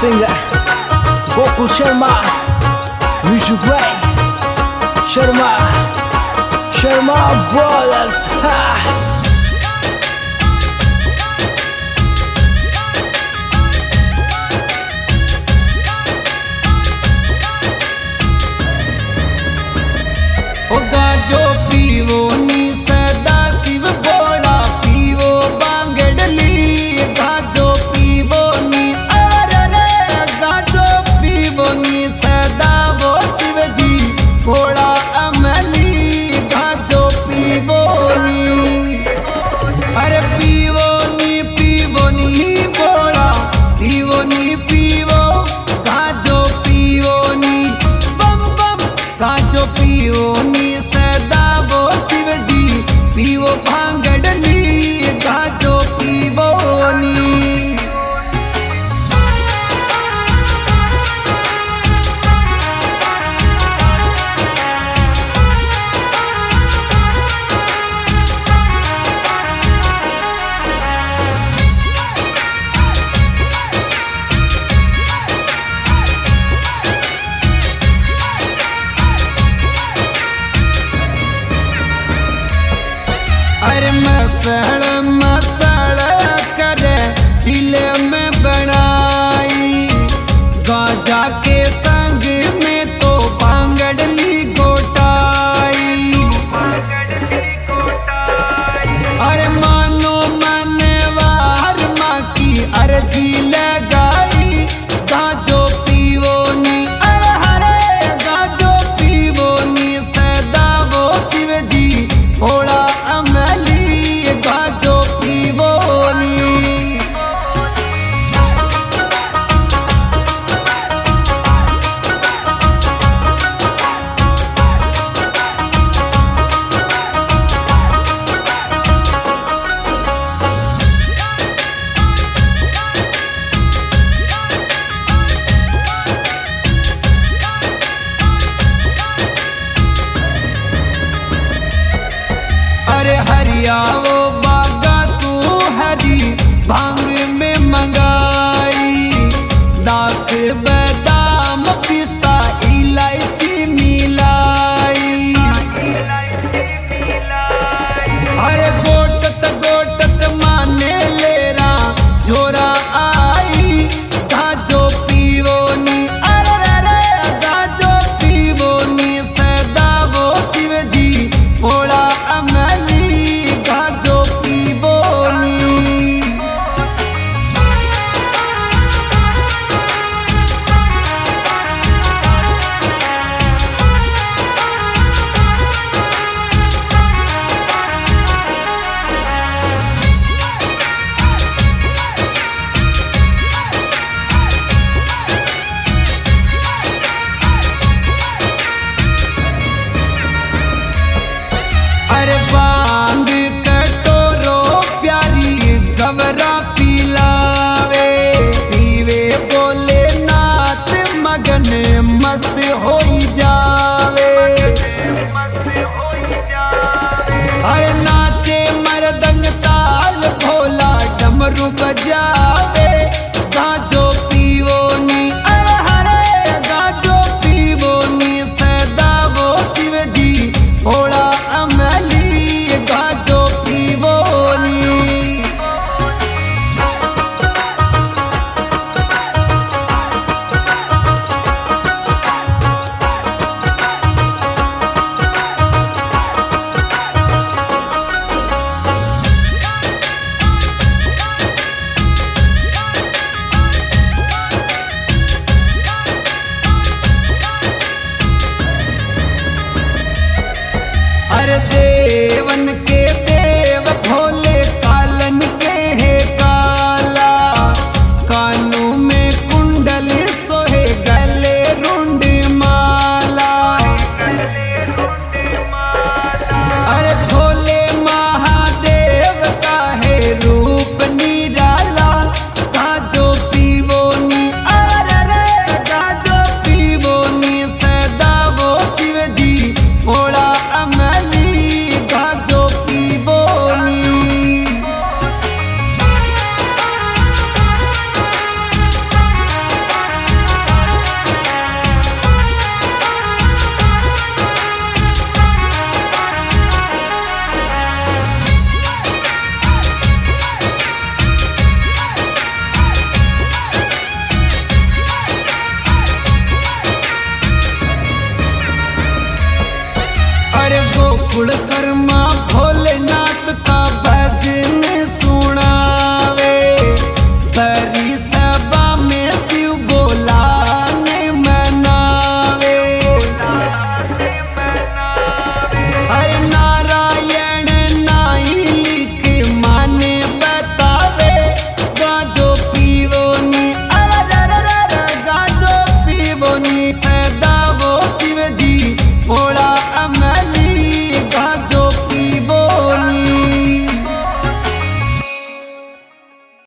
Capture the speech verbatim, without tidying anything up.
singer Gokul Sharma, Music Ray Sharma, Sharma Brothers. Ha! जो पीवो नी सदा शिव बोला पीवो बांगडली गाजो पीवो नी अरे रे गाजो पीवो नी सदा वो शिव जी बोला अमली गाजो पीवो नी अरे पीवो नी पीवो नी बोला पीवो नी पीवो गाजो पीवो नी बम बम गाजो पीवो नी पीवो भांगडली गाजो पीवो नी अरे मसल मसल करे चिले में बनाई गाजा के संग में तो बांगडली गोटाई अरे मानो मनवार माँ की अर्जी लगाई गाजो पीवो नी अरे हरे गाजो पीवो नी सदा वो शिव जी भोला गाजो पीवो नी अरे हरियाओ भांग में मंगाई दाख बादाम पिस्ता इलायची मिलाई अरे गोटत गोटत माने लेरा जोरा आई गाजो पीवो नी अरे रे गाजो पीवो नी सदा वो शिव जी भोला अमली गाजो पीवो नी अरे बांग कटोरो प्यारी गवरा पिलावे पीवे बोले नाथ मगन मस्त होई जावे मस्त होई जावे अरे नाचे मरदंग ताल भोला डमरू बजा